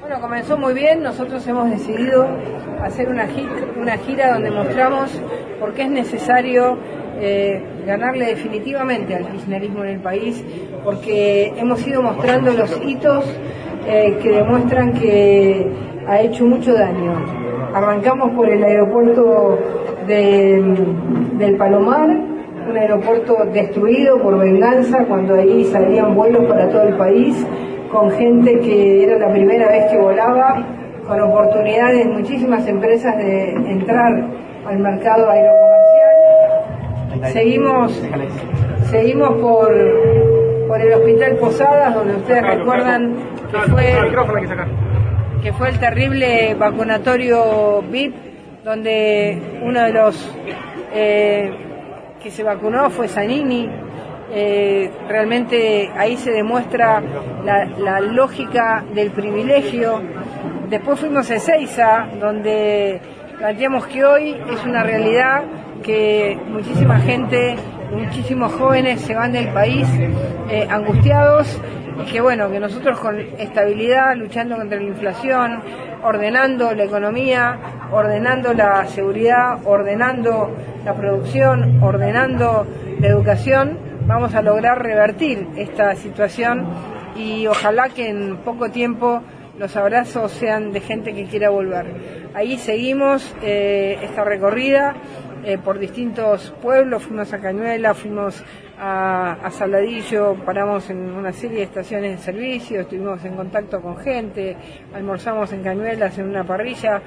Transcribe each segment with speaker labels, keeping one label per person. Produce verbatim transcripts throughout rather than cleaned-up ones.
Speaker 1: Bueno, comenzó muy bien. Nosotros hemos decidido hacer una gira, una gira donde mostramos por qué es necesario eh, ganarle definitivamente al kirchnerismo en el país, porque hemos ido mostrando los hitos eh, que demuestran que ha hecho mucho daño. Arrancamos por el aeropuerto de, del Palomar, un aeropuerto destruido por venganza, cuando ahí salían vuelos para todo el país, con gente que era la primera vez que volaba, con oportunidades de muchísimas empresas de entrar al mercado aerocomercial. Seguimos, seguimos por, por el Hospital Posadas, donde ustedes recuerdan que fue, que fue el terrible vacunatorio V I P, donde uno de los eh, que se vacunó fue Zanini. Eh, realmente ahí se demuestra la, la lógica del privilegio. Después fuimos a Ezeiza, donde planteamos que hoy es una realidad que muchísima gente, muchísimos jóvenes se van del país eh, angustiados, y que bueno, que nosotros con estabilidad, luchando contra la inflación, ordenando la economía, ordenando la seguridad, ordenando la producción, ordenando la educación, vamos a lograr revertir esta situación, y ojalá que en poco tiempo los abrazos sean de gente que quiera volver. Ahí seguimos eh, esta recorrida eh, por distintos pueblos. Fuimos a Cañuelas, fuimos a, a Saladillo, paramos en una serie de estaciones de servicio, estuvimos en contacto con gente, almorzamos en Cañuelas en una parrilla,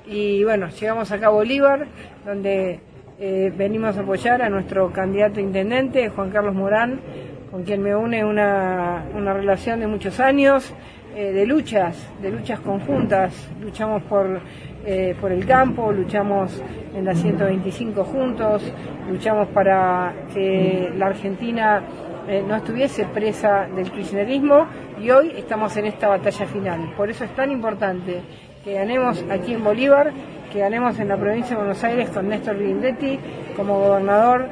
Speaker 1: y bueno, llegamos acá a Bolívar, donde Eh, venimos a apoyar a nuestro candidato a intendente, Juan Carlos Morán, con quien me une una, una relación de muchos años, eh, de luchas, de luchas conjuntas. Luchamos por, eh, por el campo, luchamos en la ciento veinticinco juntos, luchamos para que la Argentina eh, no estuviese presa del kirchnerismo, y hoy estamos en esta batalla final. Por eso es tan importante que ganemos aquí en Bolívar, que ganemos en la provincia de Buenos Aires con Néstor Grindetti como gobernador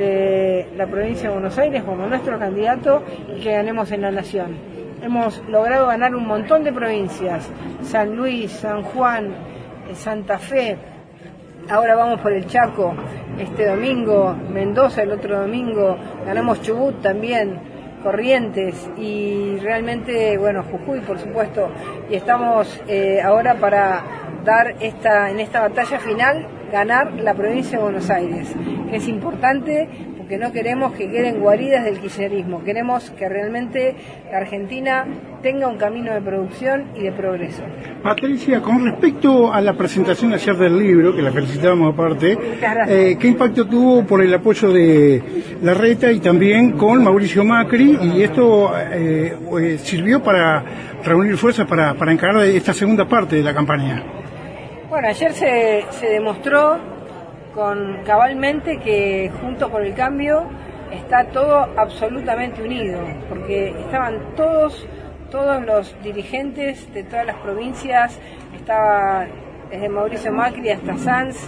Speaker 1: de la provincia de Buenos Aires, como nuestro candidato, y que ganemos en la nación. Hemos logrado ganar un montón de provincias: San Luis, San Juan, Santa Fe, ahora vamos por el Chaco este domingo, Mendoza el otro domingo, ganamos Chubut también, Corrientes, y realmente, bueno, Jujuy por supuesto, y estamos eh, ahora para dar esta, en esta batalla final, ganar la provincia de Buenos Aires, que es importante porque no queremos que queden guaridas del kirchnerismo, queremos que realmente la Argentina tenga un camino de producción y de progreso.
Speaker 2: Patricia, con respecto a la presentación ayer del libro, que la felicitamos aparte, eh, ¿qué impacto tuvo por el apoyo de Larreta y también con Mauricio Macri? Y esto eh, eh, sirvió para reunir fuerzas para, para encarar esta segunda parte de la campaña.
Speaker 1: Bueno, ayer se, se demostró con cabalmente que Juntos por el Cambio está todo absolutamente unido, porque estaban todos, todos los dirigentes de todas las provincias, estaba desde Mauricio Macri hasta Sanz,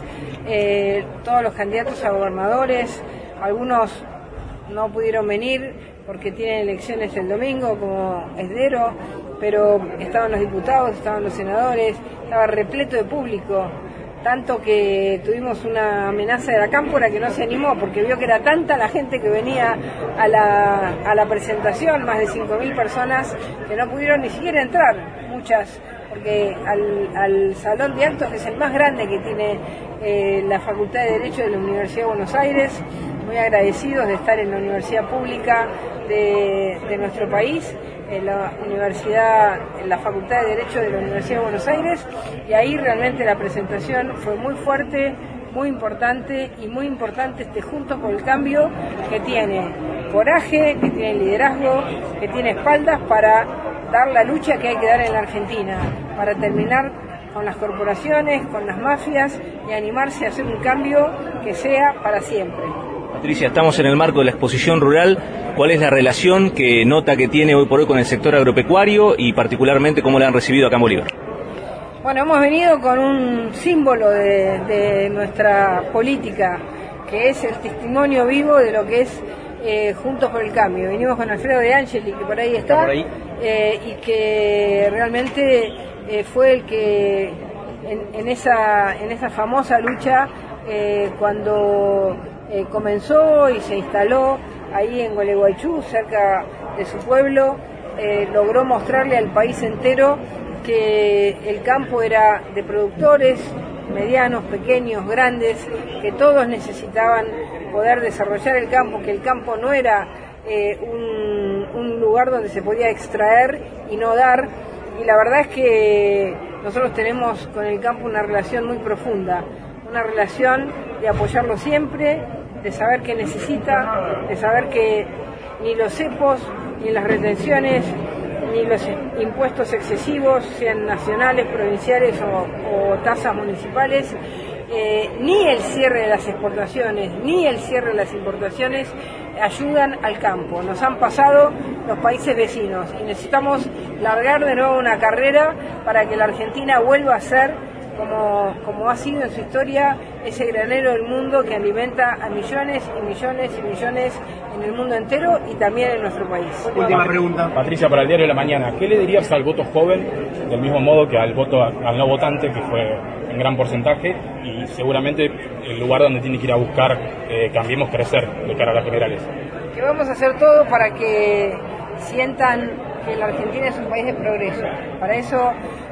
Speaker 1: eh, todos los candidatos a gobernadores, algunos no pudieron venir porque tienen elecciones el domingo, como Esdero, pero estaban los diputados, estaban los senadores, estaba repleto de público, tanto que tuvimos una amenaza de la Cámpora que no se animó, porque vio que era tanta la gente que venía a la, a la presentación, más de cinco mil personas, que no pudieron ni siquiera entrar, muchas, porque al, al salón de actos, que es el más grande que tiene eh, la Facultad de Derecho de la Universidad de Buenos Aires, muy agradecidos de estar en la universidad pública de, de nuestro país, en la universidad, en la Facultad de Derecho de la Universidad de Buenos Aires, y ahí realmente la presentación fue muy fuerte, muy importante, y muy importante este Juntos por el Cambio, que tiene coraje, que tiene liderazgo, que tiene espaldas para dar la lucha que hay que dar en la Argentina, para terminar con las corporaciones, con las mafias, y animarse a hacer un cambio que sea para siempre.
Speaker 3: Patricia, estamos en el marco de la exposición rural. ¿Cuál es la relación que nota que tiene hoy por hoy con el sector agropecuario y particularmente cómo la han recibido acá en Bolívar?
Speaker 1: Bueno, hemos venido con un símbolo de, de nuestra política, que es el testimonio vivo de lo que es eh, Juntos por el Cambio. Venimos con Alfredo De Angeli, que por ahí está,
Speaker 3: por ahí?
Speaker 1: eh, y que realmente eh, fue el que en, en, esa, en esa famosa lucha, eh, cuando eh, comenzó y se instaló ahí en Gualeguaychú, cerca de su pueblo, eh, logró mostrarle al país entero que el campo era de productores medianos, pequeños, grandes, que todos necesitaban poder desarrollar el campo, que el campo no era eh, un, un lugar donde se podía extraer y no dar. Y la verdad es que nosotros tenemos con el campo una relación muy profunda, una relación de apoyarlo siempre, de saber qué necesita, de saber que ni los cepos, ni las retenciones, ni los impuestos excesivos, sean nacionales, provinciales o, o tasas municipales, eh, ni el cierre de las exportaciones, ni el cierre de las importaciones ayudan al campo. Nos han pasado los países vecinos y necesitamos largar de nuevo una carrera para que la Argentina vuelva a ser, como, como ha sido en su historia, ese granero del mundo que alimenta a millones y millones y millones en el mundo entero y también en nuestro país.
Speaker 4: Última pregunta. Patricia, para el Diario de la Mañana, ¿qué le dirías al voto joven del mismo modo que al voto al no votante, que fue en gran porcentaje y seguramente el lugar donde tiene que ir a buscar eh, Cambiemos crecer de cara a las generales?
Speaker 1: Que vamos a hacer todo para que sientan que la Argentina es un país de progreso. Para eso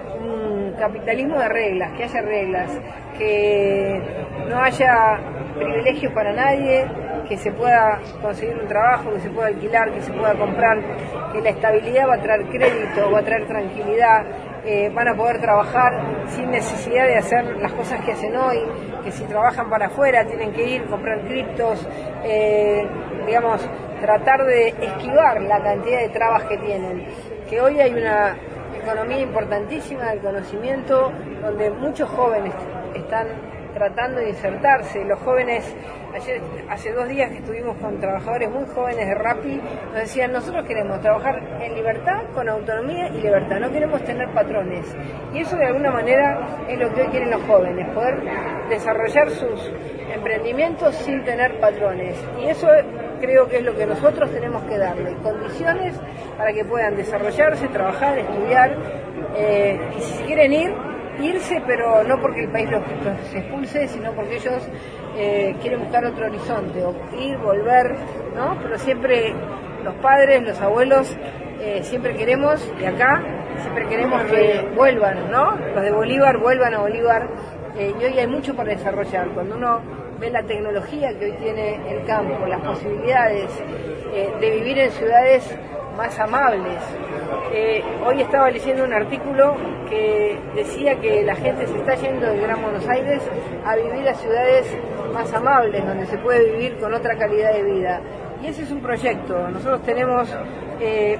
Speaker 1: un capitalismo de reglas, que haya reglas, que no haya privilegios para nadie, que se pueda conseguir un trabajo, que se pueda alquilar, que se pueda comprar, que la estabilidad va a traer crédito, va a traer tranquilidad, eh, van a poder trabajar sin necesidad de hacer las cosas que hacen hoy, que si trabajan para afuera tienen que ir, comprar criptos, eh, digamos, tratar de esquivar la cantidad de trabas que tienen, que hoy hay una economía importantísima del conocimiento, donde muchos jóvenes están tratando de insertarse. Los jóvenes, ayer, hace dos días que estuvimos con trabajadores muy jóvenes de Rappi, nos decían: nosotros queremos trabajar en libertad, con autonomía y libertad, no queremos tener patrones. Y eso de alguna manera es lo que hoy quieren los jóvenes, poder desarrollar sus emprendimientos sin tener patrones. Y eso creo que es lo que nosotros tenemos que darle, condiciones para que puedan desarrollarse, trabajar, estudiar, eh, y si quieren ir, irse, pero no porque el país los, los expulse, sino porque ellos eh, quieren buscar otro horizonte, o ir, volver, ¿no? Pero siempre los padres, los abuelos, eh, siempre queremos, y acá, siempre queremos que vuelvan, ¿no? Los de Bolívar vuelvan a Bolívar, eh, y hoy hay mucho para desarrollar. Cuando uno ve la tecnología que hoy tiene el campo, las posibilidades eh, de vivir en ciudades más amables. Eh, hoy estaba leyendo un artículo que decía que la gente se está yendo del Gran Buenos Aires a vivir a ciudades más amables, donde se puede vivir con otra calidad de vida. Y ese es un proyecto. Nosotros tenemos eh,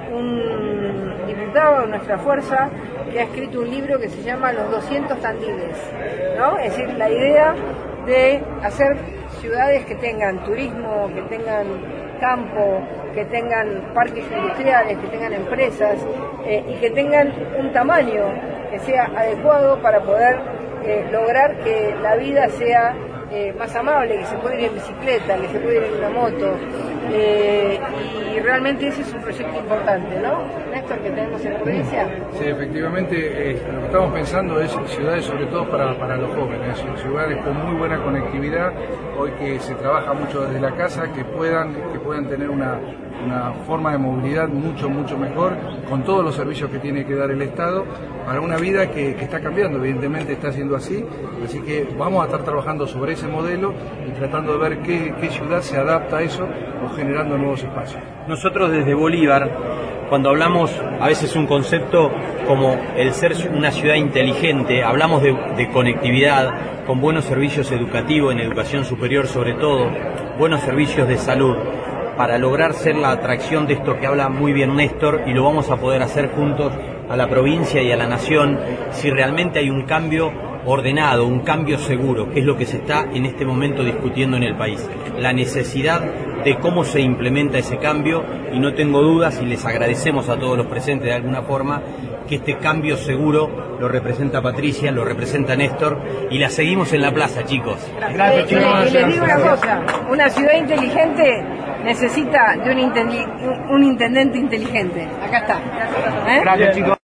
Speaker 1: un diputado en nuestra fuerza que ha escrito un libro que se llama Los doscientos Tandiles, ¿no? Es decir, la idea de hacer ciudades que tengan turismo, que tengan campo, que tengan parques industriales, que tengan empresas eh, y que tengan un tamaño que sea adecuado para poder eh, lograr que la vida sea eh, más amable, que se puede ir en bicicleta, que se puede ir en una moto, eh, y realmente ese es un proyecto importante, ¿no? Néstor, que tenemos en la provincia.
Speaker 5: Sí, efectivamente, eh, lo que estamos pensando es ciudades sobre todo para, para los jóvenes, ciudades con muy buena conectividad, hoy que se trabaja mucho desde la casa, que puedan, que puedan tener una, una forma de movilidad mucho, mucho mejor, con todos los servicios que tiene que dar el Estado, para una vida que, que está cambiando, evidentemente está siendo así, así que vamos a estar trabajando sobre ese modelo y tratando de ver qué, qué ciudad se adapta a eso o generando nuevos espacios.
Speaker 6: Nosotros desde Bolívar, cuando hablamos a veces un concepto como el ser una ciudad inteligente, hablamos de, de conectividad, con buenos servicios educativos, en educación superior sobre todo, buenos servicios de salud, para lograr ser la atracción de esto que habla muy bien Néstor, y lo vamos a poder hacer juntos a la provincia y a la nación, si realmente hay un cambio ordenado, un cambio seguro, que es lo que se está en este momento discutiendo en el país. La necesidad de cómo se implementa ese cambio, y no tengo dudas, y les agradecemos a todos los presentes de alguna forma, que este cambio seguro lo representa Patricia, lo representa Néstor, y la seguimos en la plaza, chicos.
Speaker 1: Gracias, chicos. Y les digo una cosa, una ciudad inteligente necesita de un, intendente, un intendente inteligente. Acá está. ¿Eh?
Speaker 7: Gracias, chicos.